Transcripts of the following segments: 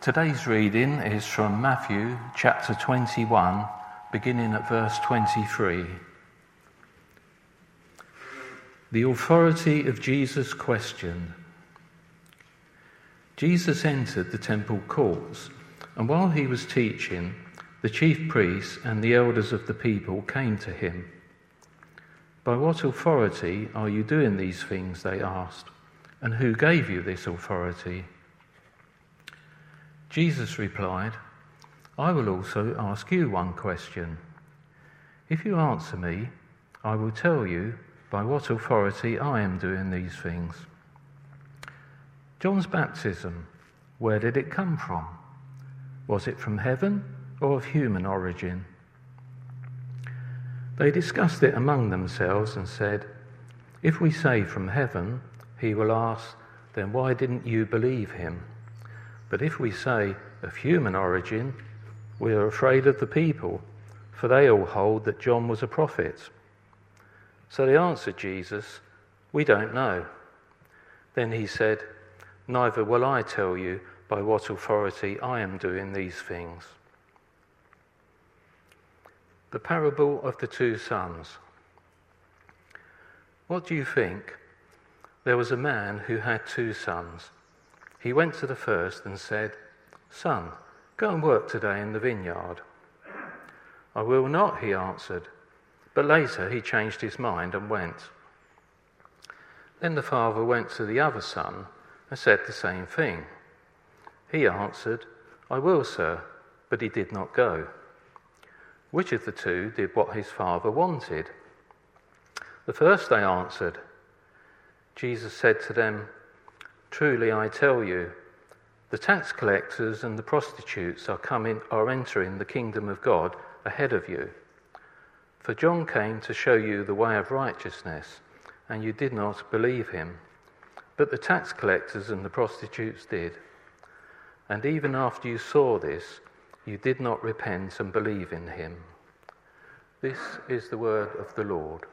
Today's reading is from Matthew chapter 21, beginning at verse 23. The authority of Jesus questioned. Jesus entered the temple courts, and while he was teaching, the chief priests and the elders of the people came to him. "By what authority are you doing these things?" they asked. "And who gave you this authority?" Jesus replied, "I will also ask you one question. If you answer me, I will tell you by what authority I am doing these things. John's baptism, where did it come from? Was it from heaven or of human origin?" They discussed it among themselves and said, "If we say from heaven, he will ask, then why didn't you believe him? But if we say of human origin, we are afraid of the people, for they all hold that John was a prophet." So they answered Jesus, "We don't know." Then he said, "Neither will I tell you by what authority I am doing these things." The parable of the two sons. What do you think? There was a man who had two sons. He went to the first and said, "Son, go and work today in the vineyard." "I will not," he answered. But later he changed his mind and went. Then the father went to the other son and said the same thing. He answered, "I will, sir," but he did not go. Which of the two did what his father wanted? The first, they answered. Jesus said to them, "Truly I tell you, the tax collectors and the prostitutes are entering the kingdom of God ahead of you. For John came to show you the way of righteousness, and you did not believe him. But the tax collectors and the prostitutes did. And even after you saw this, you did not repent and believe in him." This is the word of the Lord.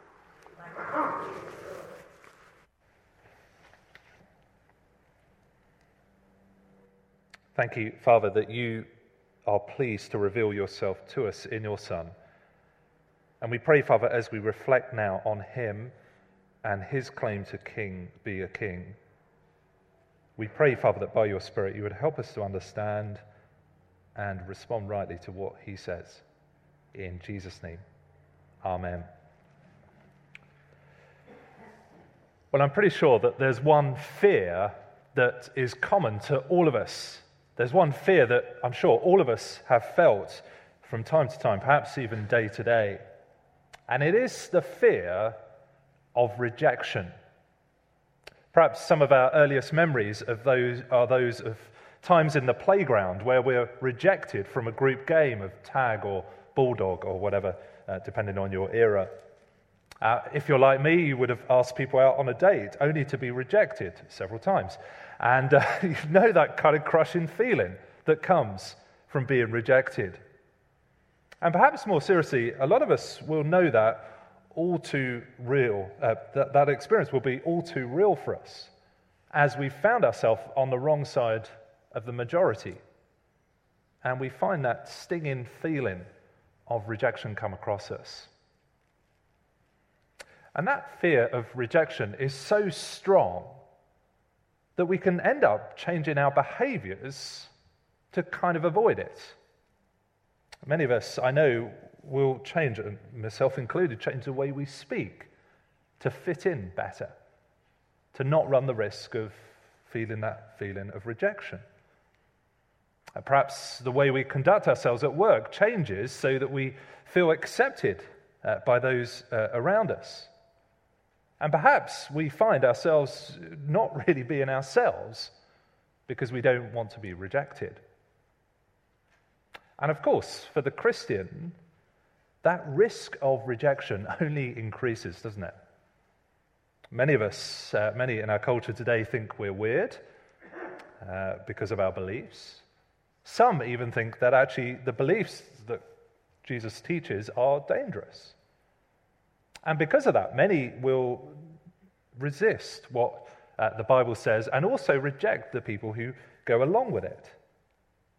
Thank you, Father, that you are pleased to reveal yourself to us in your Son. And we pray, Father, as we reflect now on him and his claim to be a king, we pray, Father, that by your Spirit you would help us to understand and respond rightly to what he says. In Jesus' name, amen. Well, I'm pretty sure that there's one fear that is common to all of us. There's one fear that I'm sure all of us have felt from time to time, perhaps even day to day. And it is the fear of rejection. Perhaps some of our earliest memories of those are those of times in the playground where we're rejected from a group game of tag or bulldog or whatever, depending on your era. If you're like me, you would have asked people out on a date only to be rejected several times. And you know that kind of crushing feeling that comes from being rejected. And perhaps more seriously, a lot of us will know that all too real, that experience will be all too real for us as we found ourselves on the wrong side of the majority. And we find that stinging feeling of rejection come across us. And that fear of rejection is so strong that we can end up changing our behaviors to kind of avoid it. Many of us, I know, will change, myself included, change the way we speak to fit in better, to not run the risk of feeling that feeling of rejection. Perhaps the way we conduct ourselves at work changes so that we feel accepted by those around us. And perhaps we find ourselves not really being ourselves because we don't want to be rejected. And of course, for the Christian, that risk of rejection only increases, doesn't it? Many of us, many in our culture today think we're weird because of our beliefs. Some even think that actually the beliefs that Jesus teaches are dangerous. And because of that, many will resist what the Bible says and also reject the people who go along with it.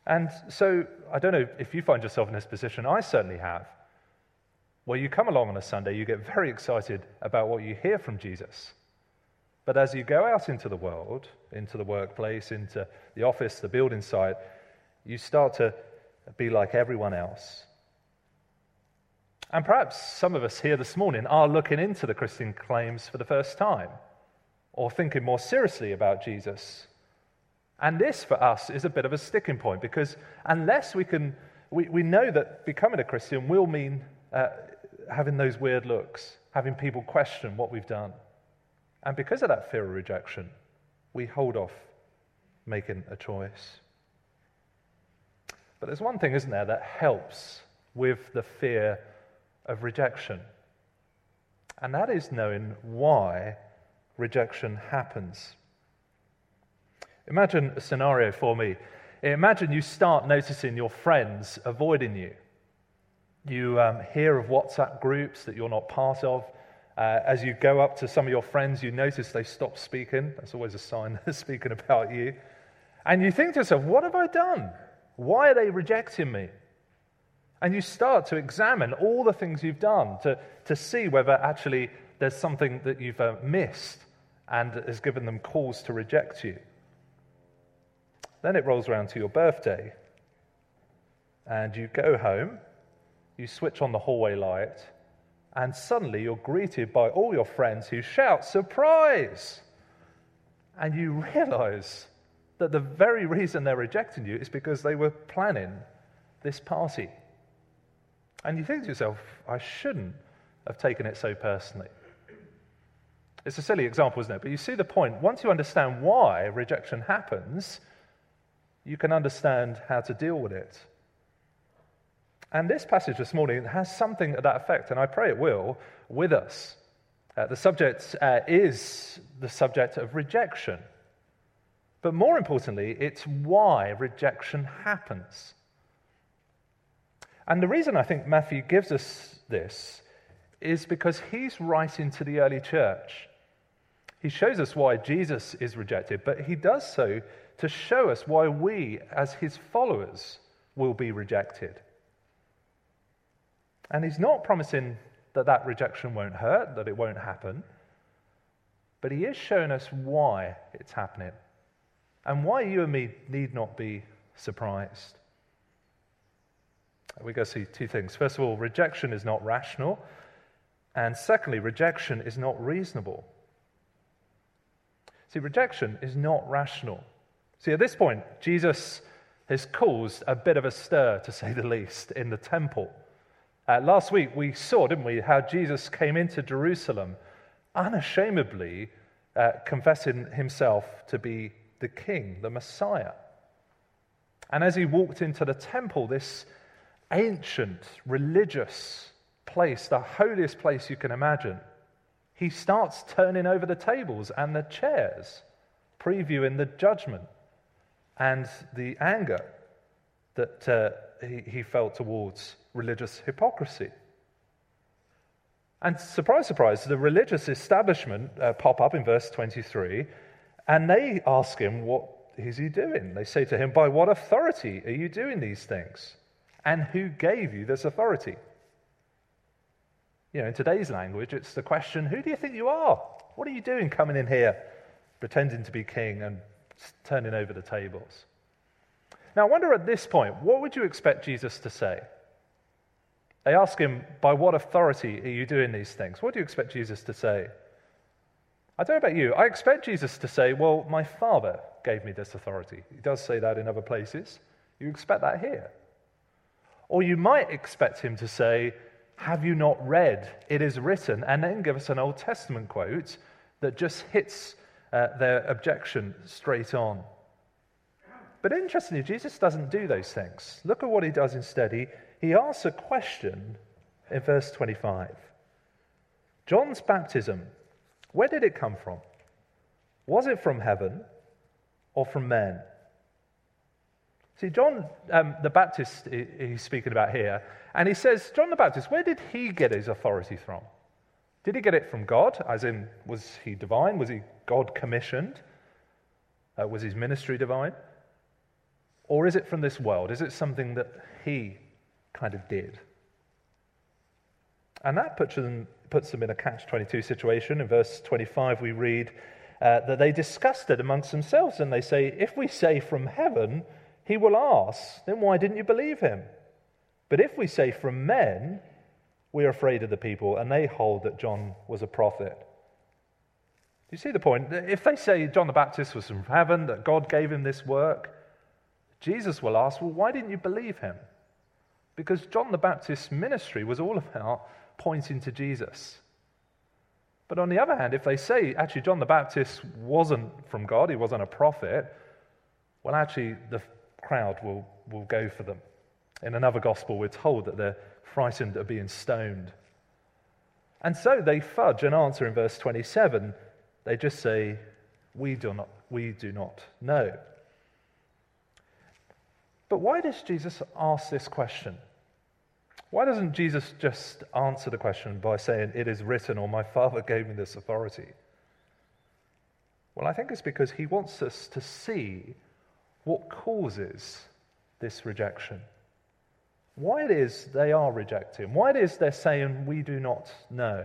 And so, I don't know if you find yourself in this position, I certainly have, where you come along on a Sunday, you get very excited about what you hear from Jesus. But as you go out into the world, into the workplace, into the office, the building site, you start to be like everyone else. And perhaps some of us here this morning are looking into the Christian claims for the first time, or thinking more seriously about Jesus. And this, for us, is a bit of a sticking point, because unless we know that becoming a Christian will mean having those weird looks, having people question what we've done. And because of that fear of rejection, we hold off making a choice. But there's one thing, isn't there, that helps with the fear of rejection. And that is knowing why rejection happens. Imagine a scenario for me. Imagine you start noticing your friends avoiding you. You hear of WhatsApp groups that you're not part of. As you go up to some of your friends, you notice they stop speaking. That's always a sign they're speaking about you. And you think to yourself, what have I done? Why are they rejecting me? And you start to examine all the things you've done to see whether actually there's something that you've missed and has given them cause to reject you. Then it rolls around to your birthday, and you go home, you switch on the hallway light, and suddenly you're greeted by all your friends who shout, "Surprise!" And you realize that the very reason they're rejecting you is because they were planning this party. And you think to yourself, I shouldn't have taken it so personally. It's a silly example, isn't it? But you see the point. Once you understand why rejection happens, you can understand how to deal with it. And this passage this morning has something of that effect, and I pray it will, with us. The subject is the subject of rejection. But more importantly, it's why rejection happens. And the reason I think Matthew gives us this is because he's writing to the early church. He shows us why Jesus is rejected, but he does so to show us why we, as his followers, will be rejected. And he's not promising that rejection won't hurt, that it won't happen, but he is showing us why it's happening and why you and me need not be surprised. We go see two things. First of all, rejection is not rational, and secondly, rejection is not reasonable. See, rejection is not rational. See, at this point, Jesus has caused a bit of a stir, to say the least, in the temple. Last week we saw, didn't we, how Jesus came into Jerusalem unashamedly confessing himself to be the king, the Messiah. And as he walked into the temple, this ancient religious place, the holiest place you can imagine, he starts turning over the tables and the chairs, previewing the judgment and the anger that he felt towards religious hypocrisy. And surprise, surprise, the religious establishment pop up in verse 23, and they ask him, what is he doing? They say to him, by what authority are you doing these things? And who gave you this authority? You know, in today's language, it's the question, who do you think you are? What are you doing coming in here, pretending to be king and turning over the tables? Now, I wonder at this point, what would you expect Jesus to say? They ask him, by what authority are you doing these things? What do you expect Jesus to say? I don't know about you. I expect Jesus to say, well, my Father gave me this authority. He does say that in other places. You expect that here. Or you might expect him to say, have you not read, it is written, and then give us an Old Testament quote that just hits their objection straight on. But interestingly, Jesus doesn't do those things. Look at what he does instead. He asks a question in verse 25. John's baptism, where did it come from? Was it from heaven or from men? See, John the Baptist he's speaking about here, and he says, John the Baptist, where did he get his authority from? Did he get it from God? As in, was he divine? Was he God commissioned? Was his ministry divine? Or is it from this world? Is it something that he kind of did? And that puts them in a catch-22 situation. In verse 25 we read that they discussed it amongst themselves, and they say, if we say from heaven, he will ask, then why didn't you believe him? But if we say from men, we are afraid of the people, and they hold that John was a prophet. Do you see the point? If they say John the Baptist was from heaven, that God gave him this work, Jesus will ask, well, why didn't you believe him? Because John the Baptist's ministry was all about pointing to Jesus. But on the other hand, if they say, actually, John the Baptist wasn't from God, he wasn't a prophet, well, actually, the crowd will go for them. In another gospel, we're told that they're frightened of being stoned. And so they fudge an answer in verse 27. They just say, we do not know. But why does Jesus ask this question? Why doesn't Jesus just answer the question by saying, it is written, or my Father gave me this authority? Well, I think it's because he wants us to see what causes this rejection. Why it is they are rejecting. Why it is they're saying, we do not know.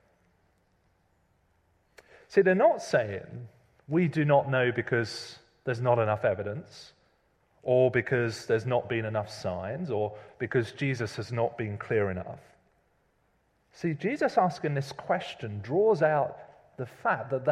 See, they're not saying, we do not know because there's not enough evidence, or because there's not been enough signs, or because Jesus has not been clear enough. See, Jesus asking this question draws out the fact that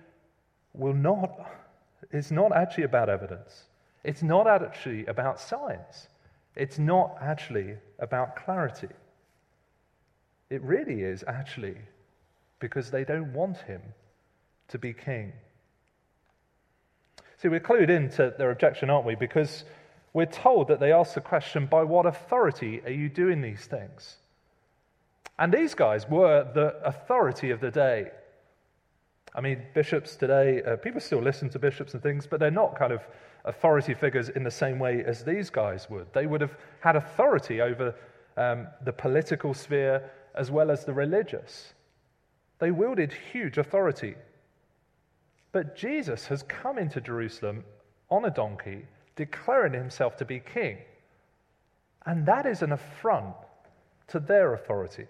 it's not actually about evidence. It's not actually about science. It's not actually about clarity. It really is actually because they don't want him to be king. See, we're clued into their objection, aren't we? Because we're told that they ask the question, by what authority are you doing these things? And these guys were the authority of the day. I mean, bishops today, people still listen to bishops and things, but they're not kind of authority figures in the same way as these guys would. They would have had authority over the political sphere as well as the religious. They wielded huge authority. But Jesus has come into Jerusalem on a donkey, declaring himself to be king. And that is an affront to their authority.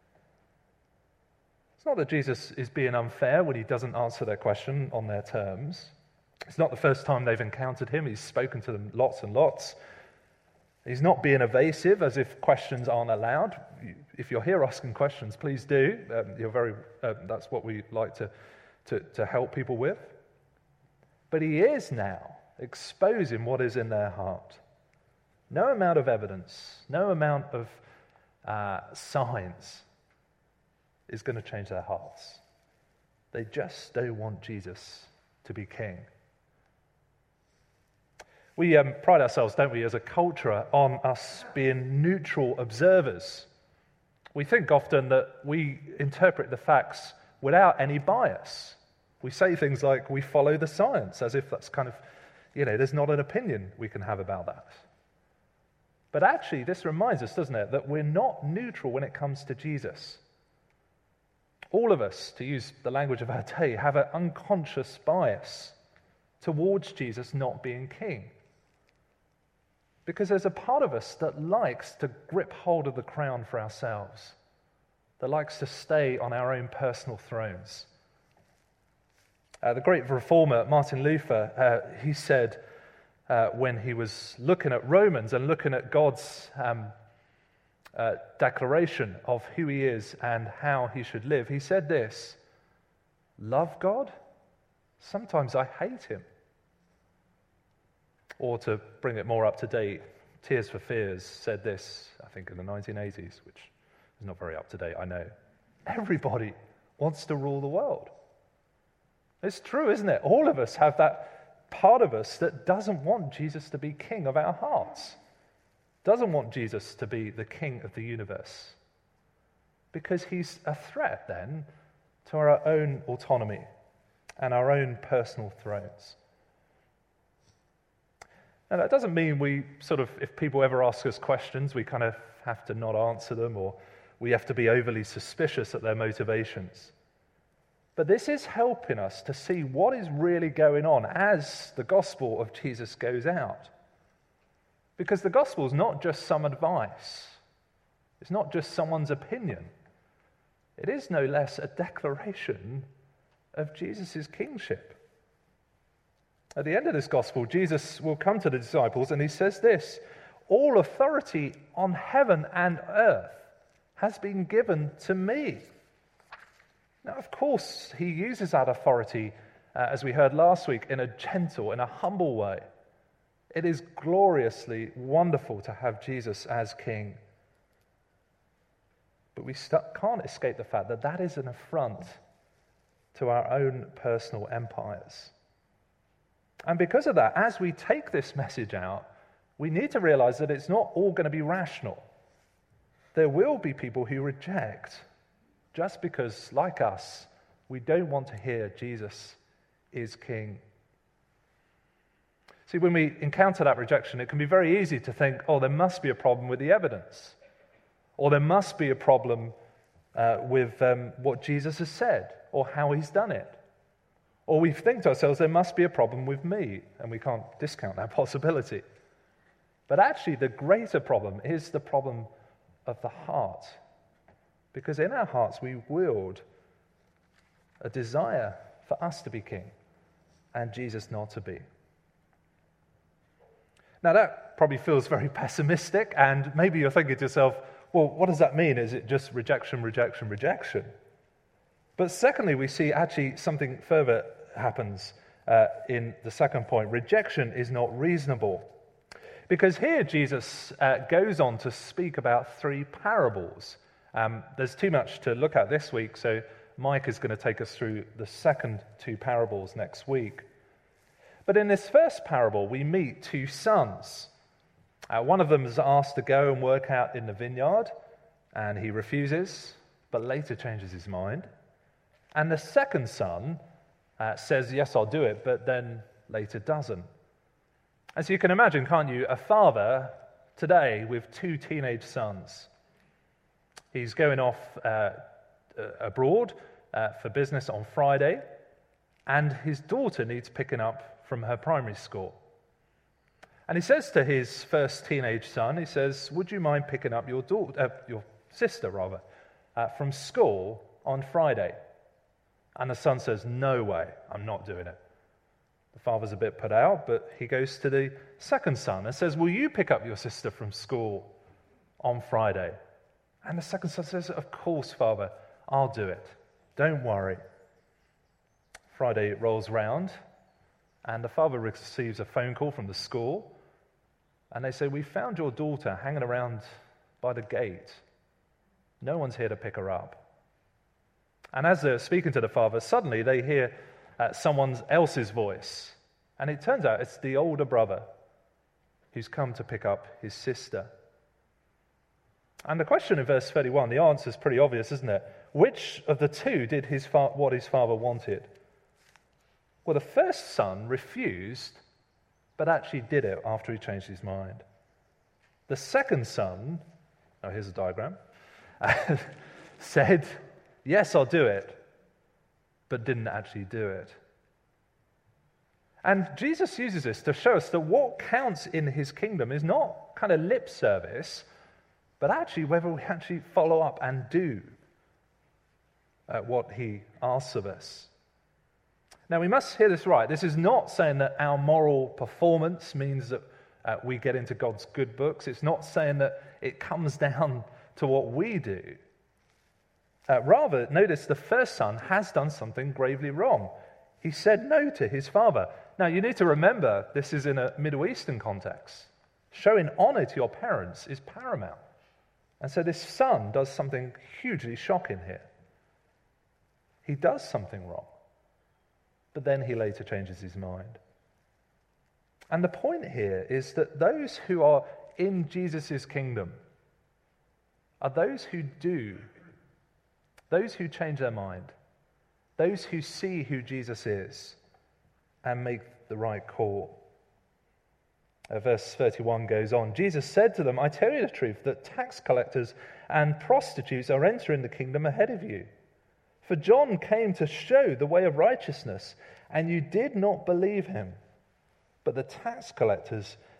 It's not that Jesus is being unfair when he doesn't answer their question on their terms. It's not the first time they've encountered him. He's spoken to them lots and lots. He's not being evasive as if questions aren't allowed. If you're here asking questions, please do. That's what we like to help people with. But he is now exposing what is in their heart. No amount of evidence, no amount of signs is going to change their hearts. They just don't want Jesus to be king. We pride ourselves, don't we, as a culture, on us being neutral observers. We think often that we interpret the facts without any bias. We say things like, we follow the science, as if that's kind of, there's not an opinion we can have about that. But actually, this reminds us, doesn't it, that we're not neutral when it comes to Jesus. All of us, to use the language of our day, have an unconscious bias towards Jesus not being king. Because there's a part of us that likes to grip hold of the crown for ourselves, that likes to stay on our own personal thrones. The great reformer Martin Luther, he said when he was looking at Romans and looking at God's declaration of who he is and how he should live, he said this: love God? Sometimes I hate him. Or to bring it more up to date, Tears for Fears said this, I think in the 1980s, which is not very up to date, I know. Everybody wants to rule the world. It's true, isn't it? All of us have that part of us that doesn't want Jesus to be king of our hearts, doesn't want Jesus to be the king of the universe, because he's a threat then to our own autonomy and our own personal thrones. And that doesn't mean we if people ever ask us questions, we kind of have to not answer them, or we have to be overly suspicious at their motivations. But this is helping us to see what is really going on as the gospel of Jesus goes out. Because the gospel is not just some advice. It's not just someone's opinion. It is no less a declaration of Jesus' kingship. At the end of this gospel, Jesus will come to the disciples and he says this: all authority on heaven and earth has been given to me. Now, of course, he uses that authority, as we heard last week, in a gentle, in a humble way. It is gloriously wonderful to have Jesus as king. But we can't escape the fact that that is an affront to our own personal empires. And because of that, as we take this message out, we need to realize that it's not all going to be rational. There will be people who reject just because, like us, we don't want to hear Jesus is king. See, when we encounter that rejection, it can be very easy to think, oh, there must be a problem with the evidence. Or there must be a problem with what Jesus has said or how he's done it. Or we think to ourselves, there must be a problem with me, and we can't discount that possibility. But actually, the greater problem is the problem of the heart. Because in our hearts, we wield a desire for us to be king and Jesus not to be. Now, that probably feels very pessimistic, and maybe you're thinking to yourself, well, what does that mean? Is it just rejection, rejection, rejection? But secondly, we see actually something further happens in the second point. Rejection is not reasonable. Because here Jesus goes on to speak about three parables. There's too much to look at this week, so Mike is going to take us through the second two parables next week. But in this first parable, we meet two sons. One of them is asked to go and work out in the vineyard, and he refuses, but later changes his mind. And the second son says, yes, I'll do it, but then later doesn't. As you can imagine, can't you, a father today with two teenage sons. He's going off abroad for business on Friday, and his daughter needs picking up from her primary school. And he says to his first teenage son, he says, would you mind picking up your sister from school on Friday? And the son says, no way, I'm not doing it. The father's a bit put out, but he goes to the second son and says, will you pick up your sister from school on Friday? And the second son says, of course, Father, I'll do it. Don't worry. Friday rolls round, and the father receives a phone call from the school, and they say, we found your daughter hanging around by the gate. No one's here to pick her up. And as they're speaking to the father, suddenly they hear someone else's voice. And it turns out it's the older brother who's come to pick up his sister. And the question in verse 31, the answer is pretty obvious, isn't it? Which of the two did what his father wanted? Well, the first son refused, but actually did it after he changed his mind. The second son, here's a diagram, said, yes, I'll do it, but didn't actually do it. And Jesus uses this to show us that what counts in his kingdom is not kind of lip service, but actually whether we actually follow up and do what he asks of us. Now, we must hear this right. This is not saying that our moral performance means that we get into God's good books. It's not saying that it comes down to what we do. Rather, notice the first son has done something gravely wrong. He said no to his father. Now, you need to remember this is in a Middle Eastern context. Showing honor to your parents is paramount. And so this son does something hugely shocking here. He does something wrong, but then he later changes his mind. And the point here is that those who are in Jesus' kingdom are those who do, those who change their mind, those who see who Jesus is and make the right call. Verse 31 goes on. Jesus said to them, I tell you the truth, that tax collectors and prostitutes are entering the kingdom ahead of you. For John came to show the way of righteousness, and you did not believe him. But the tax collectors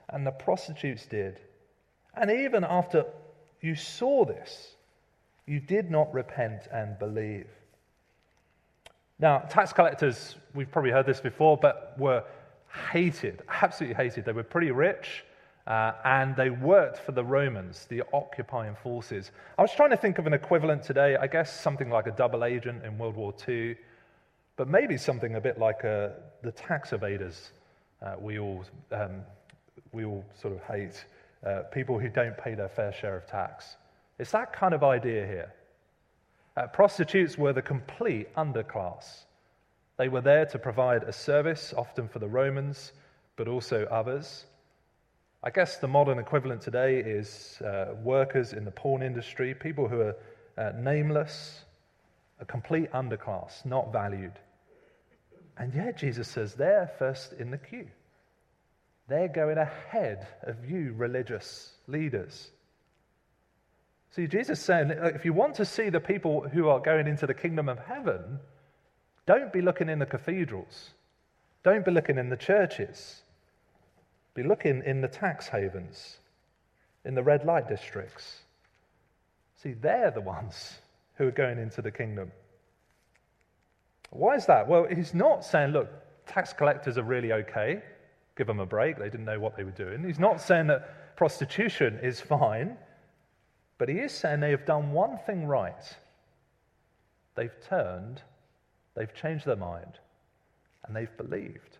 and the prostitutes did. And even after you saw this, you did not repent and believe. Now, tax collectors, we've probably heard this before, but were hated, absolutely hated. They were pretty rich, and they worked for the Romans, the occupying forces. I was trying to think of an equivalent today, I guess something like a double agent in World War II, but maybe something a bit like the tax evaders we all sort of hate, people who don't pay their fair share of tax. It's that kind of idea here. Prostitutes were the complete underclass. They were there to provide a service, often for the Romans, but also others. I guess the modern equivalent today is workers in the porn industry, people who are nameless, a complete underclass, not valued. And yet Jesus says they're first in the queue. They're going ahead of you, religious leaders. See, Jesus is saying, if you want to see the people who are going into the kingdom of heaven, don't be looking in the cathedrals. Don't be looking in the churches. Be looking in the tax havens, in the red light districts. See, they're the ones who are going into the kingdom. Why is that? Well, he's not saying, look, tax collectors are really okay. Give them a break. They didn't know what they were doing. He's not saying that prostitution is fine. But he is saying they have done one thing right. They've turned, they've changed their mind, and they've believed.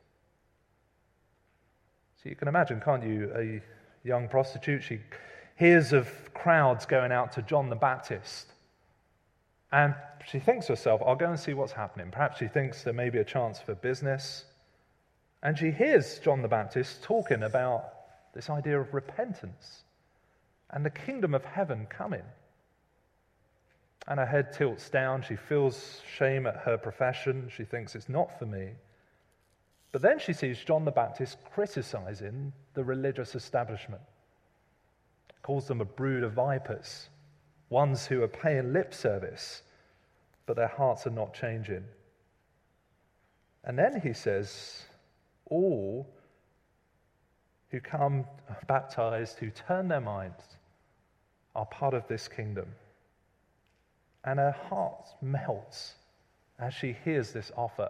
So you can imagine, can't you, a young prostitute, she hears of crowds going out to John the Baptist, and she thinks to herself, I'll go and see what's happening. Perhaps she thinks there may be a chance for business, and she hears John the Baptist talking about this idea of repentance and the kingdom of heaven coming. And her head tilts down. She feels shame at her profession. She thinks it's not for me. But then she sees John the Baptist criticizing the religious establishment. Calls them a brood of vipers, ones who are paying lip service, but their hearts are not changing. And then he says, all who come baptized, who turn their minds, are part of this kingdom. And her heart melts as she hears this offer.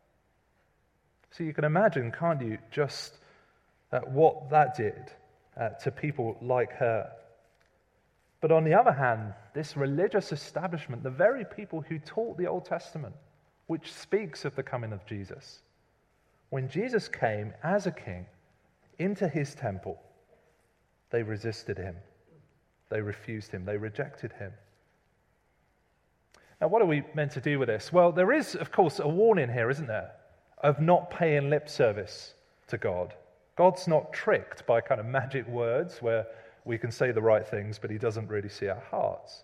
So you can imagine, can't you, just what that did to people like her. But on the other hand, this religious establishment, the very people who taught the Old Testament, which speaks of the coming of Jesus, when Jesus came as a king into his temple, they resisted him. They refused him. They rejected him. Now, what are we meant to do with this? Well, there is, of course, a warning here, isn't there, of not paying lip service to God. God's not tricked by kind of magic words where we can say the right things, but he doesn't really see our hearts.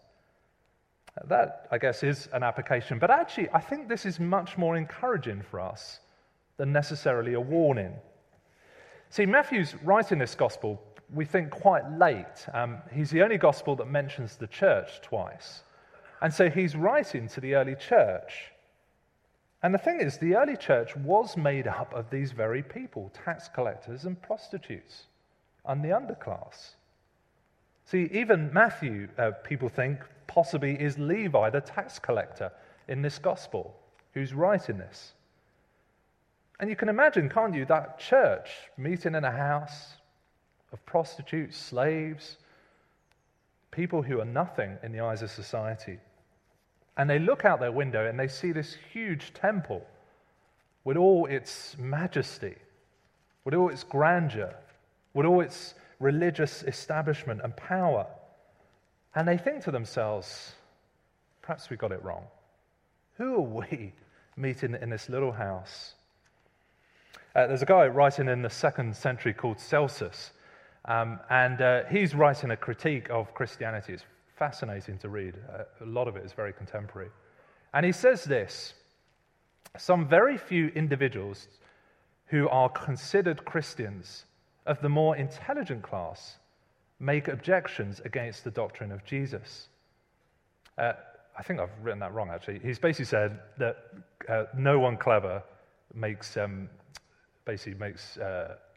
That, I guess, is an application. But actually, I think this is much more encouraging for us than necessarily a warning. See, Matthew's writing this gospel, we think, quite late. He's the only gospel that mentions the church twice. And so he's writing to the early church. And the thing is, the early church was made up of these very people, tax collectors and prostitutes, and the underclass. See, even Matthew, people think, possibly is Levi, the tax collector, in this gospel, who's writing this. And you can imagine, can't you, that church meeting in a house of prostitutes, slaves, people who are nothing in the eyes of society. And they look out their window and they see this huge temple with all its majesty, with all its grandeur, with all its religious establishment and power. And they think to themselves, perhaps we got it wrong. Who are we meeting in this little house? There's a guy writing in the 2nd century called Celsus, and he's writing a critique of Christianity. It's fascinating to read. A lot of it is very contemporary. And he says this: some very few individuals who are considered Christians of the more intelligent class make objections against the doctrine of Jesus. I think I've written that wrong, actually. He's basically said that no one clever makes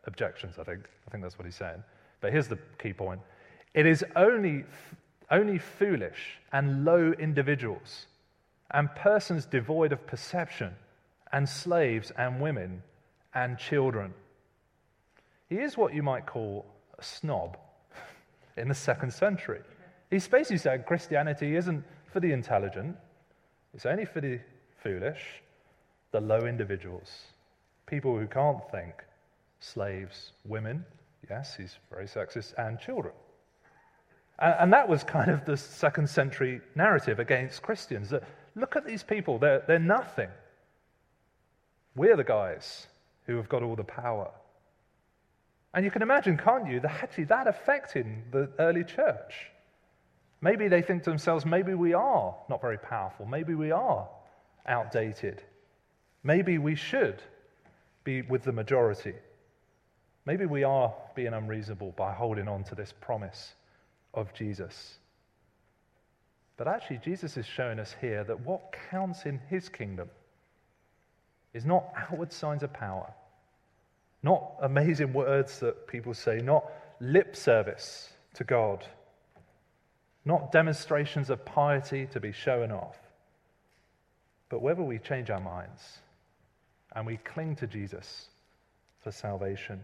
objections, I think. I think that's what he's saying. But here's the key point. It is only foolish and low individuals and persons devoid of perception and slaves and women and children. He is what you might call a snob in the 2nd century. He's basically saying Christianity isn't for the intelligent, it's only for the foolish, the low individuals, people who can't think, slaves, women, yes, he's very sexist, and children. And that was kind of the 2nd century narrative against Christians, that look at these people, they're nothing. We're the guys who have got all the power. And you can imagine, can't you, that actually that affected the early church. Maybe they think to themselves, maybe we are not very powerful, maybe we are outdated. Maybe we should be with the majority. Maybe we are being unreasonable by holding on to this promise of Jesus. But actually, Jesus is showing us here that what counts in his kingdom is not outward signs of power, not amazing words that people say, not lip service to God, not demonstrations of piety to be shown off, but whether we change our minds and we cling to Jesus for salvation.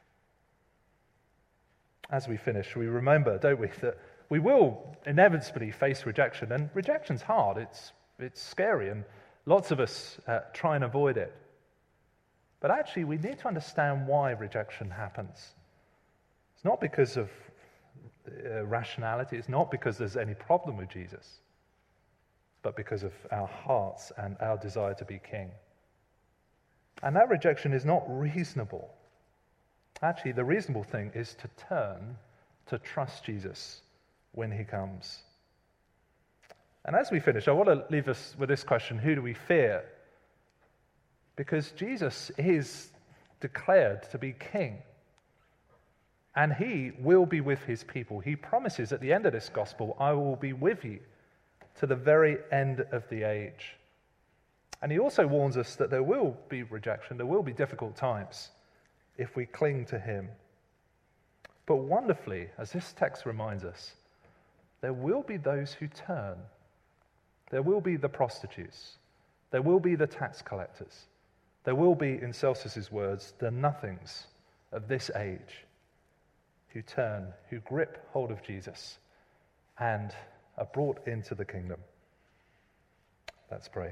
As we finish, we remember, don't we, that we will inevitably face rejection, and rejection's hard, it's scary, and lots of us try and avoid it. But actually, we need to understand why rejection happens. It's not because of rationality, it's not because there's any problem with Jesus, but because of our hearts and our desire to be king. And that rejection is not reasonable. Actually, the reasonable thing is to turn to trust Jesus when he comes. And as we finish, I want to leave us with this question: who do we fear? Because Jesus is declared to be king, and he will be with his people. He promises at the end of this gospel, I will be with you to the very end of the age. And he also warns us that there will be rejection, there will be difficult times if we cling to him. But wonderfully, as this text reminds us, there will be those who turn. There will be the prostitutes. There will be the tax collectors. There will be, in Celsus's words, the nothings of this age who turn, who grip hold of Jesus and are brought into the kingdom. Let's pray.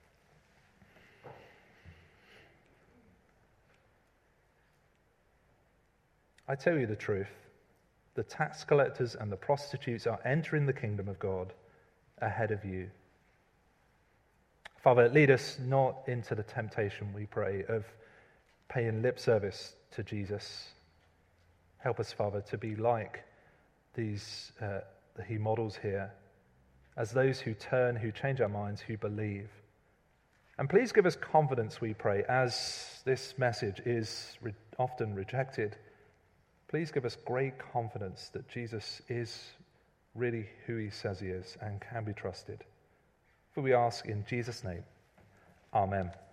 I tell you the truth, the tax collectors and the prostitutes are entering the kingdom of God ahead of you. Father, lead us not into the temptation, we pray, of paying lip service to Jesus. Help us, Father, to be like these that he models here, as those who turn, who change our minds, who believe. And please give us confidence, we pray, as this message is often rejected. Please give us great confidence that Jesus is really who he says he is and can be trusted. For we ask in Jesus' name, amen.